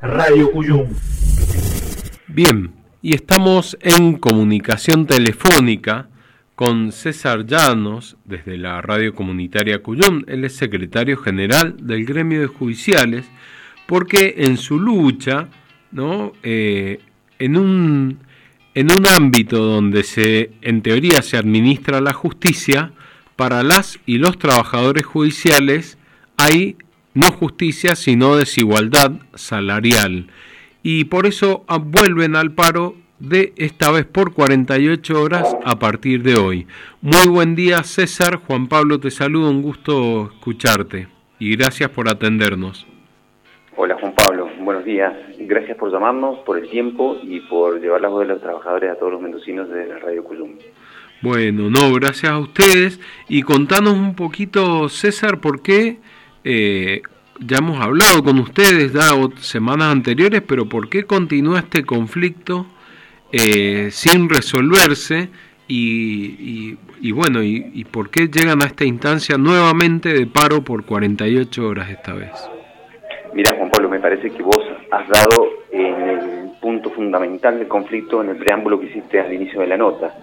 Radio Cuyum. Bien, y estamos en comunicación telefónica con César Llanos, desde la radio comunitaria Cuyum. Él es secretario general del gremio de judiciales, porque en su lucha, ¿no? En un ámbito donde en teoría se administra la justicia, para las y los trabajadores judiciales hay no justicia, sino desigualdad salarial. Y por eso vuelven al paro de esta vez por 48 horas a partir de hoy. Muy buen día, César. Juan Pablo te saluda, un gusto escucharte y gracias por atendernos. Hola Juan Pablo, buenos días. Gracias por llamarnos, por el tiempo y por llevar la voz de los trabajadores a todos los mendocinos de la Radio Cuyum. Bueno, gracias a ustedes. Y contanos un poquito, César, por qué, ya hemos hablado con ustedes semanas anteriores, pero por qué continúa este conflicto sin resolverse y por qué llegan a esta instancia nuevamente de paro por 48 horas esta vez. Mira, Juan Pablo, me parece que vos has dado en el punto fundamental del conflicto en el preámbulo que hiciste al inicio de la nota.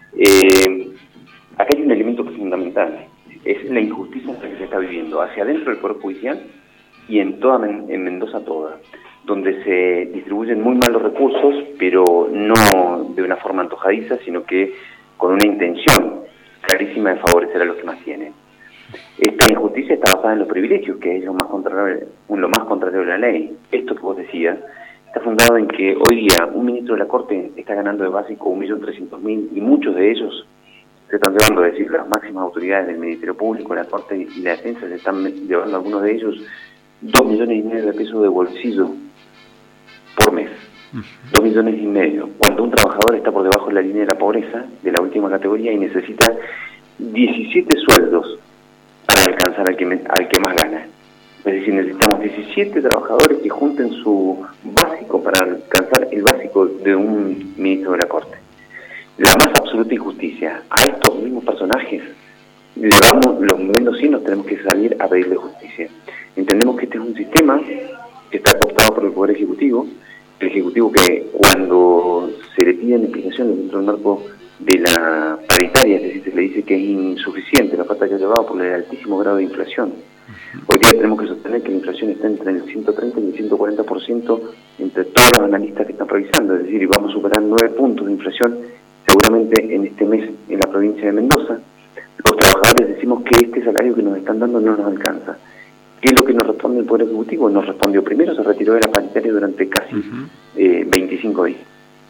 Acá hay un elemento que es fundamental, es la injusticia que se está viviendo hacia adentro del Poder Judicial y en Mendoza toda, donde se distribuyen muy mal los recursos, pero no de una forma antojadiza, sino que con una intención clarísima de favorecer a los que más tienen. Esta injusticia está basada en los privilegios, que es lo más contrario de la ley. Esto que vos decías está fundado en que hoy día un ministro de la Corte está ganando de básico 1.300.000 y muchos de ellos se están llevando, es decir, las máximas autoridades del Ministerio Público, la Corte y la Defensa se están llevando algunos de ellos 2,5 millones de pesos de bolsillo por mes. 2,5 millones, cuando un trabajador está por debajo de la línea de la pobreza, de la última categoría, y necesita 17 sueldos para alcanzar al que más gana. Es decir, necesitamos 17 trabajadores que junten su básico para alcanzar el básico de un ministro de la Corte. La más absoluta injusticia. A estos mismos personajes, los mendocinos tenemos que salir a pedirle justicia. Entendemos que este es un sistema que está cooptado por el Poder Ejecutivo, el Ejecutivo que cuando se le piden explicaciones dentro del marco de la paritaria, es decir, se le dice que es insuficiente la falta que ha llevado por el altísimo grado de inflación. Hoy día tenemos que sostener que la inflación está entre el 130 y el 140% entre todos los analistas que están revisando, es decir, vamos a superar 9 puntos de inflación seguramente en este mes en la provincia de Mendoza. Los trabajadores decimos que este salario que nos están dando no nos alcanza. ¿Qué es lo que nos responde el Poder Ejecutivo? Nos respondió primero, se retiró de la paritaria durante casi 25 días.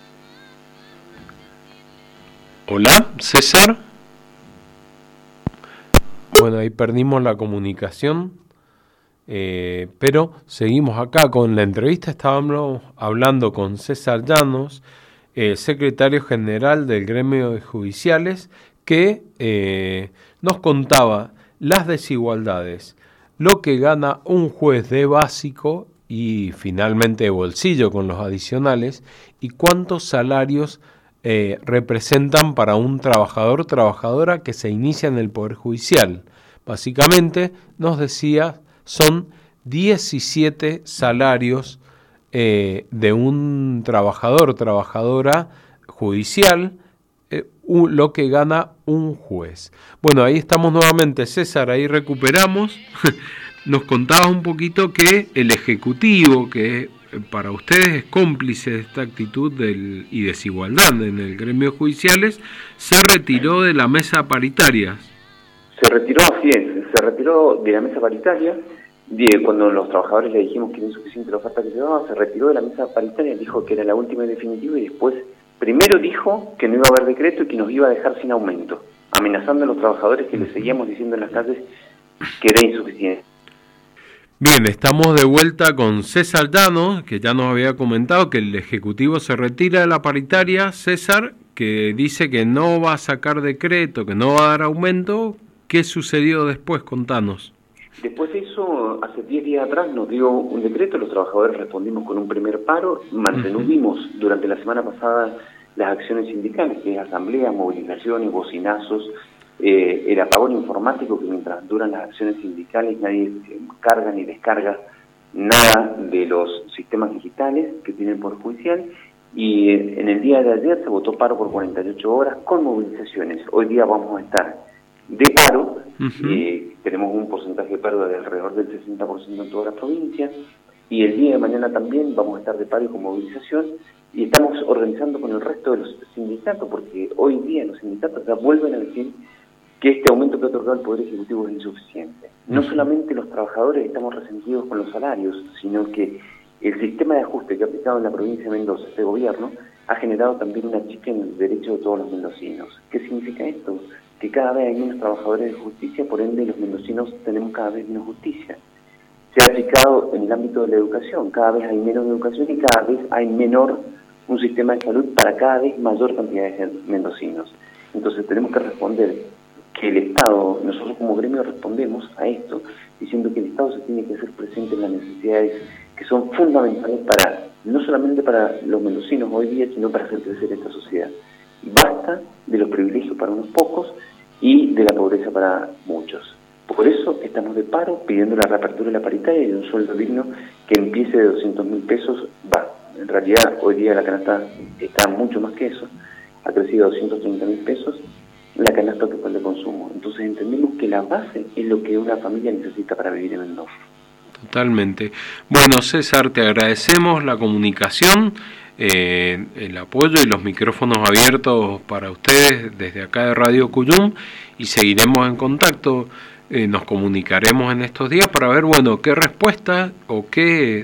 Hola, César. Bueno, ahí perdimos la comunicación, pero seguimos acá con la entrevista. Estábamos hablando con César Llanos, secretario general del gremio de judiciales, que nos contaba las desigualdades, lo que gana un juez de básico y finalmente de bolsillo con los adicionales, y cuántos salarios representan para un trabajador o trabajadora que se inicia en el Poder Judicial. Básicamente, nos decía, son 17 salarios de un trabajador o trabajadora judicial, lo que gana un juez. Bueno, ahí estamos nuevamente, César, ahí recuperamos. Nos contabas un poquito que el Ejecutivo, que para ustedes es cómplice de esta actitud y desigualdad en el gremio de judiciales, se retiró de la mesa paritaria. Se retiró de la mesa paritaria. Cuando los trabajadores le dijimos que era insuficiente la oferta que llevaba, se retiró de la mesa paritaria, dijo que era la última y definitiva, y después primero dijo que no iba a haber decreto y que nos iba a dejar sin aumento, amenazando a los trabajadores que le seguíamos diciendo en las calles que era insuficiente. Bien, estamos de vuelta con César Llanos, que ya nos había comentado que el Ejecutivo se retira de la paritaria. César, que dice que no va a sacar decreto, que no va a dar aumento. ¿Qué sucedió después? Contanos. Después de eso, hace 10 días atrás nos dio un decreto, los trabajadores respondimos con un primer paro, mantenuvimos durante la semana pasada las acciones sindicales, que es asambleas, movilizaciones, bocinazos, el apagón informático, que mientras duran las acciones sindicales nadie carga ni descarga nada de los sistemas digitales que tiene el Poder Judicial, y en el día de ayer se votó paro por 48 horas con movilizaciones. Hoy día vamos a estar de paro, tenemos un porcentaje de paro de alrededor del 60% en toda la provincia, y el día de mañana también vamos a estar de paro y con movilización, y estamos organizando con el resto de los sindicatos, porque hoy día los sindicatos ya vuelven a decir que este aumento que ha otorgado el Poder Ejecutivo es insuficiente. No solamente los trabajadores estamos resentidos con los salarios, sino que el sistema de ajuste que ha aplicado en la provincia de Mendoza este gobierno ha generado también una chica en el derecho de todos los mendocinos. ¿Qué significa esto? Que cada vez hay menos trabajadores de justicia, por ende los mendocinos tenemos cada vez menos justicia. Se ha aplicado en el ámbito de la educación, cada vez hay menos educación y cada vez hay menor un sistema de salud para cada vez mayor cantidad de mendocinos. Entonces tenemos que responder que el Estado, nosotros como gremio respondemos a esto, diciendo que el Estado se tiene que hacer presente en las necesidades que son fundamentales no solamente para los mendocinos hoy día, sino para hacer crecer esta sociedad. Basta de los privilegios para unos pocos y de la pobreza para muchos. Por eso estamos de paro pidiendo la reapertura de la paritaria y un sueldo digno que empiece de 200.000 pesos. En realidad hoy día la canasta está mucho más que eso, ha crecido a 230.000 pesos la canasta total de consumo. Entonces entendemos que la base es lo que una familia necesita para vivir en Mendoza. Totalmente. Bueno, César, te agradecemos la comunicación, el apoyo y los micrófonos abiertos para ustedes desde acá de Radio Cuyum, y seguiremos en contacto. Nos comunicaremos en estos días para ver, bueno, qué respuesta o qué,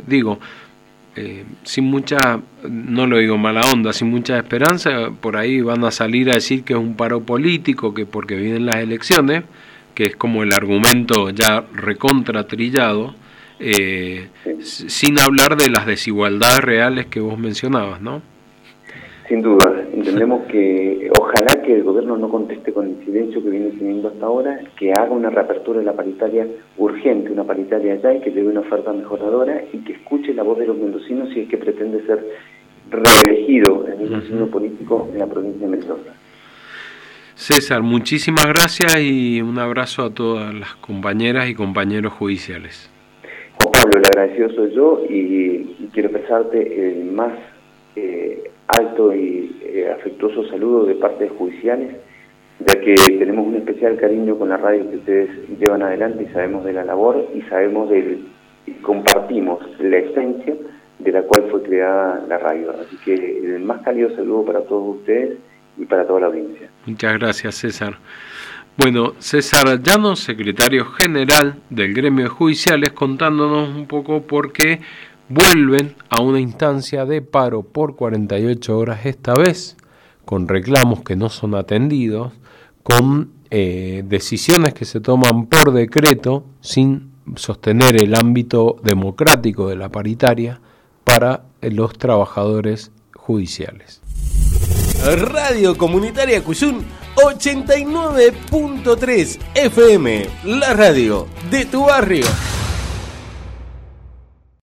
sin mucha, no lo digo mala onda, sin mucha esperanza, por ahí van a salir a decir que es un paro político, que porque vienen las elecciones, que es como el argumento ya recontra trillado, sin hablar de las desigualdades reales que vos mencionabas, ¿no? Sin duda, entendemos que ojalá que el gobierno no conteste con el silencio que viene teniendo hasta ahora, que haga una reapertura de la paritaria urgente, una paritaria ya, y que lleve una oferta mejoradora y que escuche la voz de los mendocinos si es que pretende ser reelegido en el signo político en la provincia de Mendoza. César, muchísimas gracias y un abrazo a todas las compañeras y compañeros judiciales. Juan Pablo, el agradecido soy yo y quiero expresarte el más alto y afectuoso saludo de parte de judiciales, ya que tenemos un especial cariño con la radio que ustedes llevan adelante y sabemos de la labor y sabemos y compartimos la esencia de la cual fue creada la radio. Así que el más cálido saludo para todos ustedes y para toda la audiencia. Muchas gracias, César. Bueno, César Llanos, secretario general del gremio de judiciales, contándonos un poco por qué vuelven a una instancia de paro por 48 horas, esta vez con reclamos que no son atendidos, con decisiones que se toman por decreto sin sostener el ámbito democrático de la paritaria para los trabajadores judiciales. Radio Comunitaria Cuyum 89.3 FM, la radio de tu barrio.